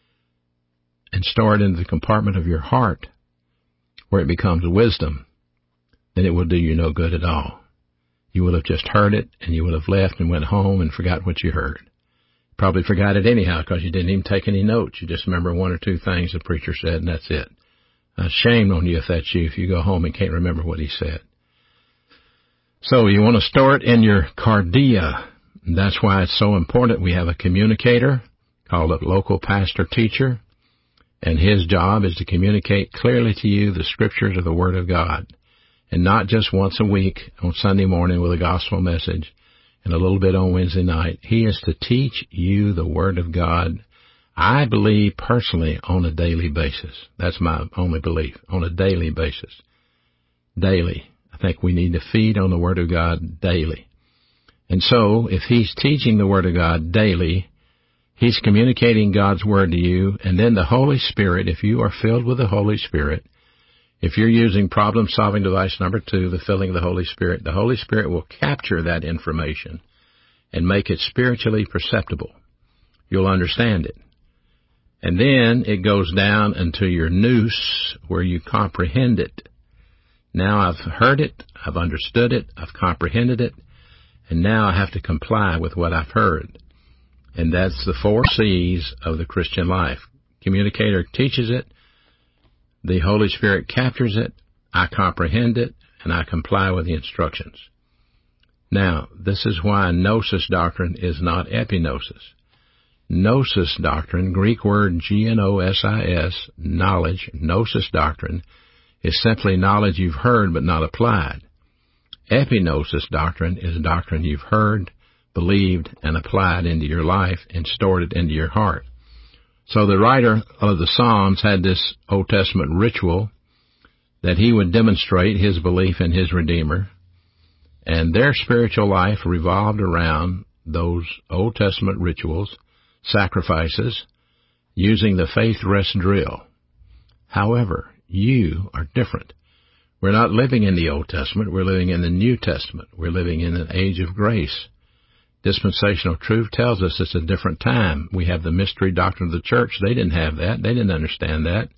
and store it into the compartment of your heart where it becomes wisdom, then it will do you no good at all. You will have just heard it, and you will have left and went home and forgot what you heard. Probably forgot it anyhow because you didn't even take any notes. You just remember one or two things the preacher said, and that's it. Uh, shame on you if that's you, if you go home and can't remember what he said. So you want to store it in your cardia. That's why it's so important we have a communicator called a local pastor teacher, and his job is to communicate clearly to you the scriptures of the Word of God, and not just once a week on Sunday morning with a gospel message and a little bit on Wednesday night. He is to teach you the Word of God, I believe personally, on a daily basis. That's my only belief, on a daily basis. Daily. I think we need to feed on the Word of God daily. And so, if he's teaching the Word of God daily, he's communicating God's Word to you, and then the Holy Spirit, if you are filled with the Holy Spirit, if you're using problem-solving device number two, the filling of the Holy Spirit, the Holy Spirit will capture that information and make it spiritually perceptible. You'll understand it. And then it goes down into your nous, where you comprehend it. Now I've heard it, I've understood it, I've comprehended it, and now I have to comply with what I've heard. And that's the four C's of the Christian life. Communicator teaches it, the Holy Spirit captures it, I comprehend it, and I comply with the instructions. Now, this is why gnosis doctrine is not epignosis. Gnosis doctrine, Greek word G N O S I S, knowledge, gnosis doctrine, is simply knowledge you've heard but not applied. Epignosis doctrine is doctrine you've heard, believed, and applied into your life and stored it into your heart. So the writer of the Psalms had this Old Testament ritual that he would demonstrate his belief in his Redeemer, and their spiritual life revolved around those Old Testament rituals, sacrifices, using the faith rest drill. However, you are different. We're not living in the Old Testament. We're living in the New Testament. We're living in an age of grace. Dispensational truth tells us it's a different time. We have the mystery doctrine of the church. They didn't have that. They didn't understand that.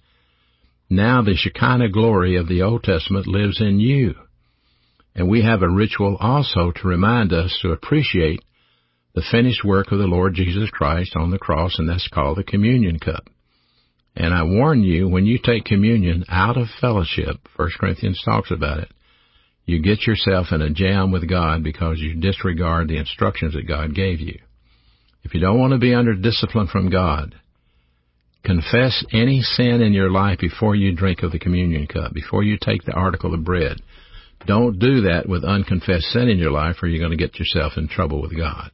Now the Shekinah glory of the Old Testament lives in you. And we have a ritual also to remind us to appreciate the finished work of the Lord Jesus Christ on the cross, and that's called the communion cup. And I warn you, when you take communion out of fellowship, First Corinthians talks about it, you get yourself in a jam with God because you disregard the instructions that God gave you. If you don't want to be under discipline from God, confess any sin in your life before you drink of the communion cup, before you take the article of bread. Don't do that with unconfessed sin in your life, or you're going to get yourself in trouble with God.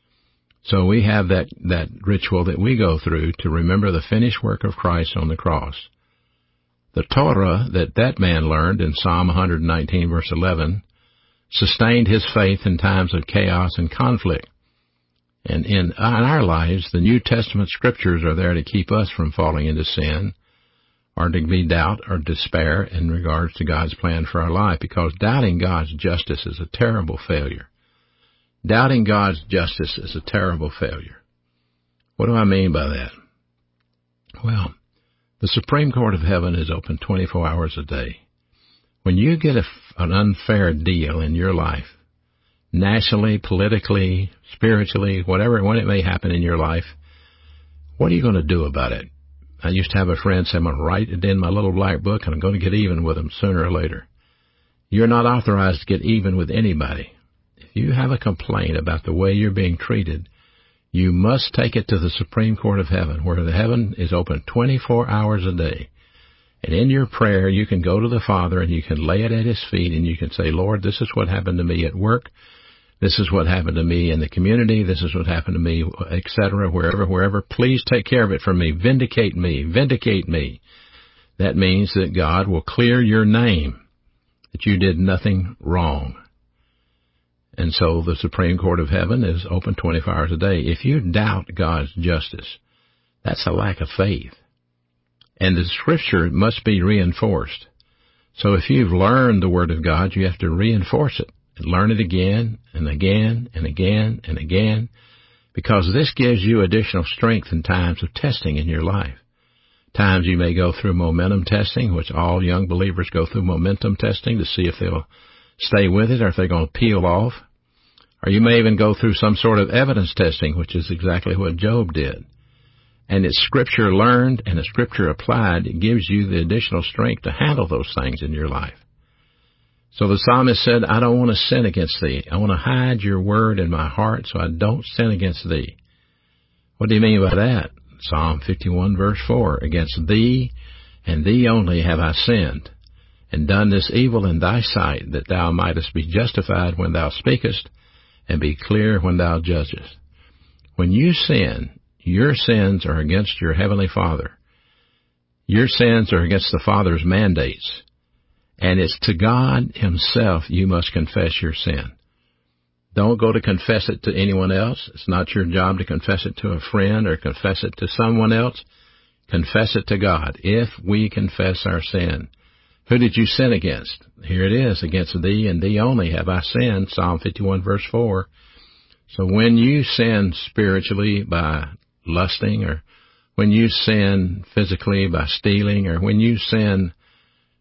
So we have that, that ritual that we go through to remember the finished work of Christ on the cross. The Torah that that man learned in Psalm one nineteen, verse eleven, sustained his faith in times of chaos and conflict. And in our lives, the New Testament scriptures are there to keep us from falling into sin or to be doubt or despair in regards to God's plan for our life, because doubting God's justice is a terrible failure. Doubting God's justice is a terrible failure. What do I mean by that? Well, the Supreme Court of Heaven is open twenty-four hours a day. When you get a, an unfair deal in your life, nationally, politically, spiritually, whatever, when it may happen in your life, what are you going to do about it? I used to have a friend say, I'm going to write it in my little black book, and I'm going to get even with them sooner or later. You're not authorized to get even with anybody. If you have a complaint about the way you're being treated, you must take it to the Supreme Court of Heaven, where the heaven is open twenty-four hours a day. And in your prayer, you can go to the Father and you can lay it at His feet and you can say, Lord, this is what happened to me at work. This is what happened to me in the community. This is what happened to me, et cetera, wherever, wherever. Please take care of it for me. Vindicate me. Vindicate me. That means that God will clear your name, that you did nothing wrong. And so the Supreme Court of Heaven is open twenty-four hours a day. If you doubt God's justice, that's a lack of faith. And the Scripture must be reinforced. So if you've learned the Word of God, you have to reinforce it and learn it again and again and again and again, because this gives you additional strength in times of testing in your life. Times you may go through momentum testing, which all young believers go through momentum testing to see if they'll stay with it or if they're going to peel off. Or you may even go through some sort of evidence testing, which is exactly what Job did. And it's Scripture learned and it's Scripture applied. It gives you the additional strength to handle those things in your life. So the psalmist said, I don't want to sin against thee. I want to hide your word in my heart so I don't sin against thee. What do you mean by that? Psalm fifty-one, verse four, against thee and thee only have I sinned, and done this evil in thy sight, that thou mightest be justified when thou speakest, and be clear when thou judgest. When you sin, your sins are against your Heavenly Father. Your sins are against the Father's mandates. And it's to God Himself you must confess your sin. Don't go to confess it to anyone else. It's not your job to confess it to a friend or confess it to someone else. Confess it to God. If we confess our sin, who did you sin against? Here it is, against thee and thee only have I sinned, Psalm fifty-one, verse four. So when you sin spiritually by lusting, or when you sin physically by stealing, or when you sin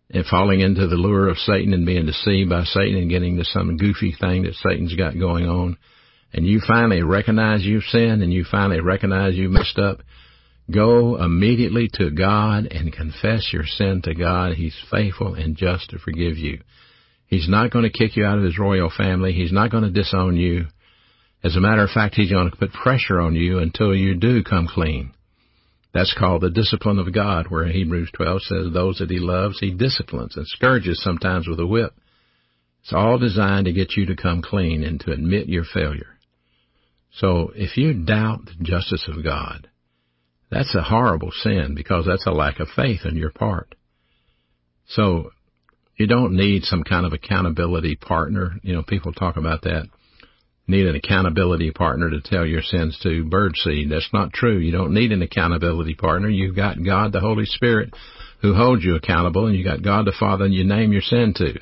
and falling into the lure of Satan and being deceived by Satan and getting to some goofy thing that Satan's got going on, and you finally recognize you've sinned and you finally recognize you messed up, go immediately to God and confess your sin to God. He's faithful and just to forgive you. He's not going to kick you out of his royal family. He's not going to disown you. As a matter of fact, he's going to put pressure on you until you do come clean. That's called the discipline of God, where Hebrews twelve says those that he loves, he disciplines and scourges sometimes with a whip. It's all designed to get you to come clean and to admit your failure. So if you doubt the justice of God, that's a horrible sin, because that's a lack of faith on your part. So you don't need some kind of accountability partner. You know, people talk about that. Need an accountability partner to tell your sins to. Birdseed. That's not true. You don't need an accountability partner. You've got God, the Holy Spirit, who holds you accountable, and you got God the Father, and you name your sin to.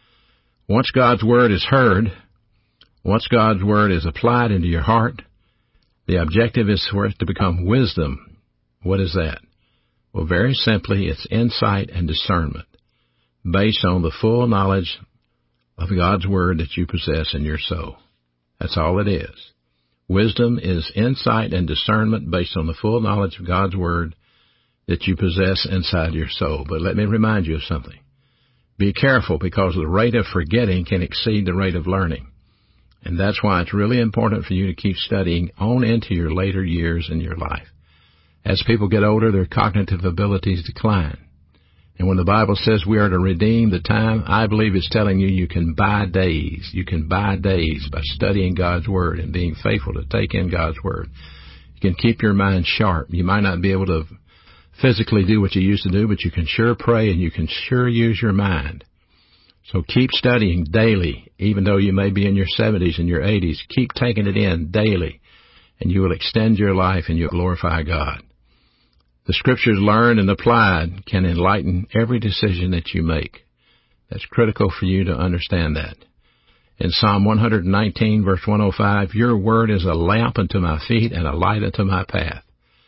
Once God's Word is heard, once God's Word is applied into your heart, the objective is for it to become wisdom. What is that? Well, very simply, it's insight and discernment based on the full knowledge of God's Word that you possess in your soul. That's all it is. Wisdom is insight and discernment based on the full knowledge of God's Word that you possess inside your soul. But let me remind you of something. Be careful, because the rate of forgetting can exceed the rate of learning. And that's why it's really important for you to keep studying on into your later years in your life. As people get older, their cognitive abilities decline. And when the Bible says we are to redeem the time, I believe it's telling you you can buy days. You can buy days by studying God's Word and being faithful to take in God's Word. You can keep your mind sharp. You might not be able to physically do what you used to do, but you can sure pray and you can sure use your mind. So keep studying daily, even though you may be in your seventies and your eighties. Keep taking it in daily, and you will extend your life and you'll glorify God. The Scriptures learned and applied can enlighten every decision that you make. That's critical for you to understand that. In Psalm one nineteen, verse one oh five, your word is a lamp unto my feet and a light unto my path.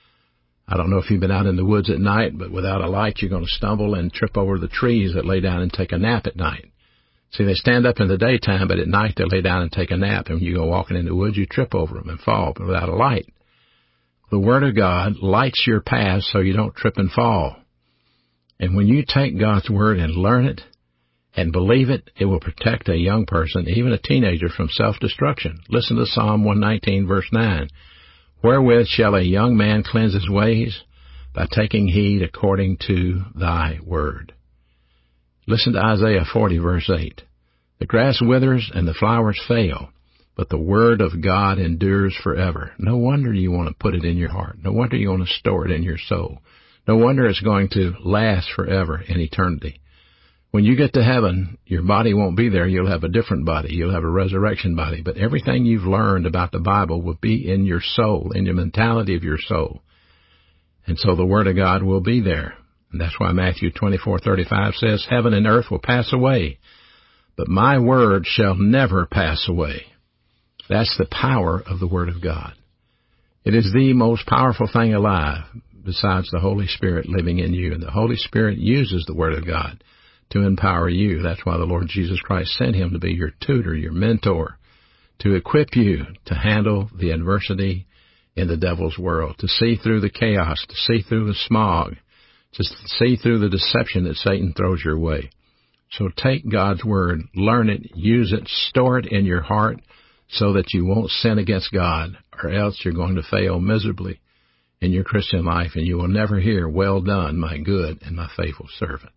I don't know if you've been out in the woods at night, but without a light, you're going to stumble and trip over the trees that lay down and take a nap at night. See, they stand up in the daytime, but at night they lay down and take a nap. And when you go walking in the woods, you trip over them and fall, but without a light. The Word of God lights your path so you don't trip and fall. And when you take God's Word and learn it and believe it, it will protect a young person, even a teenager, from self-destruction. Listen to Psalm one nineteen, verse nine. Wherewith shall a young man cleanse his ways? By taking heed according to thy word. Listen to Isaiah forty, verse eight. The grass withers and the flowers fail, but the word of God endures forever. No wonder you want to put it in your heart. No wonder you want to store it in your soul. No wonder it's going to last forever in eternity. When you get to heaven, your body won't be there. You'll have a different body. You'll have a resurrection body. But everything you've learned about the Bible will be in your soul, in the mentality of your soul. And so the Word of God will be there. And that's why Matthew twenty-four thirty-five says, heaven and earth will pass away, but my word shall never pass away. That's the power of the Word of God. It is the most powerful thing alive besides the Holy Spirit living in you. And the Holy Spirit uses the Word of God to empower you. That's why the Lord Jesus Christ sent Him to be your tutor, your mentor, to equip you to handle the adversity in the devil's world, to see through the chaos, to see through the smog, to see through the deception that Satan throws your way. So take God's Word, learn it, use it, store it in your heart so that you won't sin against God, or else you're going to fail miserably in your Christian life, and you will never hear, well done, my good and my faithful servant.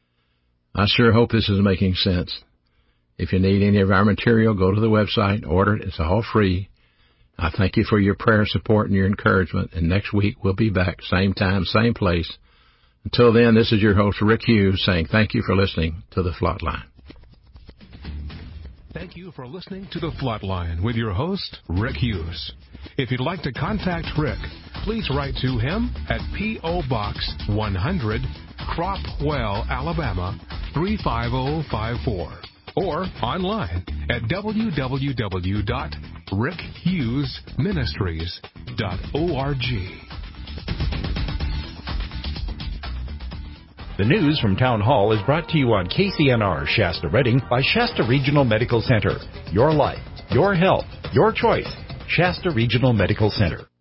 I sure hope this is making sense. If you need any of our material, go to the website, order it. It's all free. I thank you for your prayer support and your encouragement, and next week we'll be back, same time, same place. Until then, this is your host, Rick Hughes, saying thank you for listening to The Flatline. Thank you for listening to The Flatline with your host, Rick Hughes. If you'd like to contact Rick, please write to him at P O. Box one hundred, Cropwell, Alabama three five zero five four, or online at w w w dot rick hughes ministries dot org. The news from Town Hall is brought to you on K C N R Shasta Redding by Shasta Regional Medical Center. Your life, your health, your choice. Shasta Regional Medical Center.